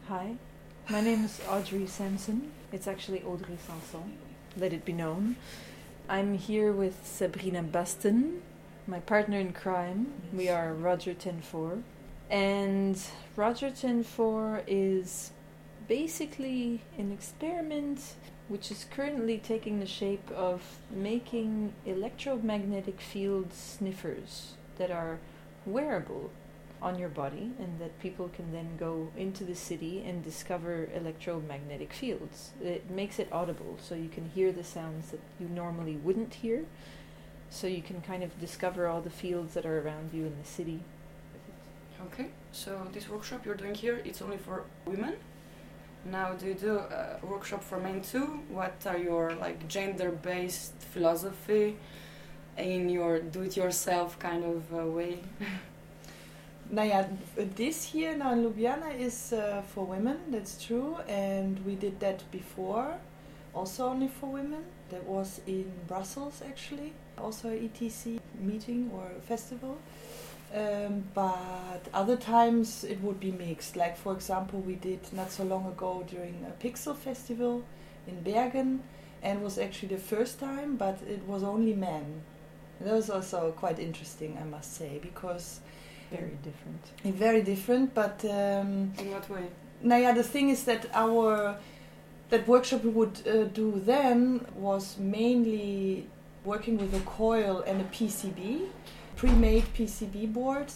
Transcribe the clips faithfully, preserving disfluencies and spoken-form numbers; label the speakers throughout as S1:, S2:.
S1: Hi, my name is Audrey Sampson. It's actually Audrey Sanson, let it be known. I'm here with Sabrina Baston, my partner in crime. We are Roger ten four. And Roger ten four is basically an experiment which is currently taking the shape of making electromagnetic field sniffers that are wearable on your body, and that people can then go into the city and discover electromagnetic fields. It makes it audible, so you can hear the sounds that you normally wouldn't hear, so you can kind of discover all the fields that are around you in the city.
S2: Okay, so this workshop you're doing here, it's only for women. Now, do you do a workshop for men too? What are your like gender-based philosophy in your do-it-yourself kind of uh, way?
S3: Naja, this here now in Ljubljana is uh, for women, that's true, and we did that before, also only for women. That was in Brussels actually, also a E T C meeting or festival. Um, but other times it would be mixed. Like for example, we did not so long ago during a Pixel festival in Bergen, and it was actually the first time, but it was only men. That was also quite interesting, I must say, because
S1: Very different.
S3: very different, but um,
S2: In what way?
S3: now yeah, the thing is that our that workshop we would uh, do then was mainly working with a coil and a P C B, pre-made P C B board.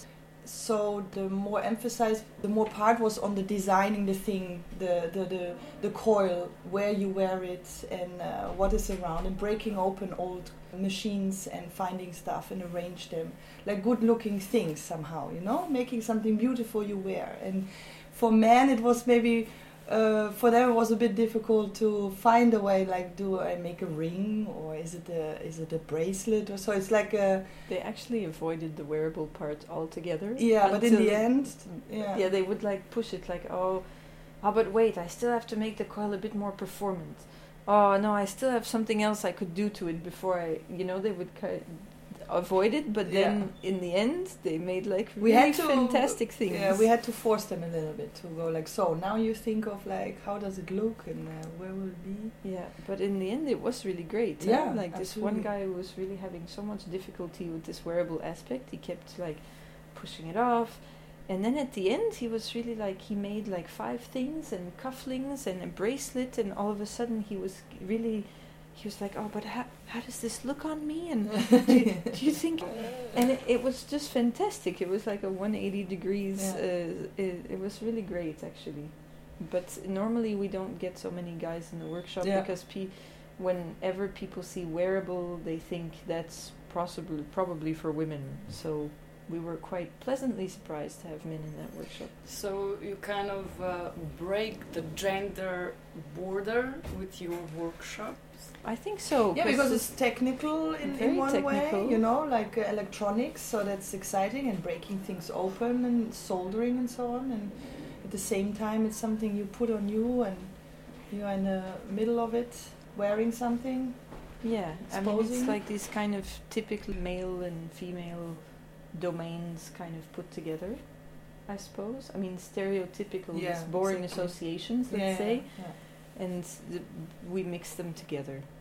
S3: So the more emphasized, the more part was on the designing the thing, the the the, the coil, where you wear it, and uh, what is around, and breaking open old machines and finding stuff and arrange them like good-looking things somehow, you know, making something beautiful you wear. And for men, it was maybe uh, for them it was a bit difficult to find a way. Like, do I make a ring, or is it a is it a bracelet, or so? It's like a
S1: They actually avoided the wearable part altogether.
S3: yeah, but in
S1: until-
S3: the end, yeah,
S1: Yeah, they would like push it like, oh, oh, but wait, I still have to make the coil a bit more performant. Oh no, I still have something else I could do to it before I, you know, they would kind of avoid it. But then
S3: Yeah.
S1: in the end, they made like
S3: We
S1: really
S3: had to-
S1: fantastic things.
S3: yeah, we had to force them a little bit to go like, so now you think of like how does it look and uh, where will it be?
S1: Yeah, but in the end, it was really great. huh?
S3: Yeah,
S1: like this one
S3: absolutely.
S1: guy was really having so much difficulty with this wearable aspect. He kept like pushing it off, and then at the end, he was really like he made like five things and cufflinks and a bracelet, and all of a sudden he was really. He was like, oh, but how, how does this look on me? And do, you, do you think? And it, it was just fantastic. It was like a one hundred eighty degrees.
S3: Yeah.
S1: Uh, it, it was really great, actually. But normally we don't get so many guys in the workshop
S3: Yeah.
S1: because pe- whenever people see wearable, they think that's possibly probably for women. So we were quite pleasantly surprised to have men in that workshop.
S2: So you kind of uh, break the gender border with your workshops?
S1: I think so.
S3: Yeah, because it's technical in,
S1: Very
S3: in one
S1: technical.
S3: way, you know, like uh, electronics, so that's exciting, and breaking things open and soldering and so on. And at the same time, it's something you put on you, and you're in the middle of it, wearing something.
S1: Yeah, I mean, it's
S3: Exposing.
S1: like these kind of typical male and female domains kind of put together, I suppose. I mean, stereotypical,
S3: Yeah,
S1: these boring
S3: exactly.
S1: associations, let's
S3: Yeah,
S1: say,
S3: yeah.
S1: and th- we mix them together.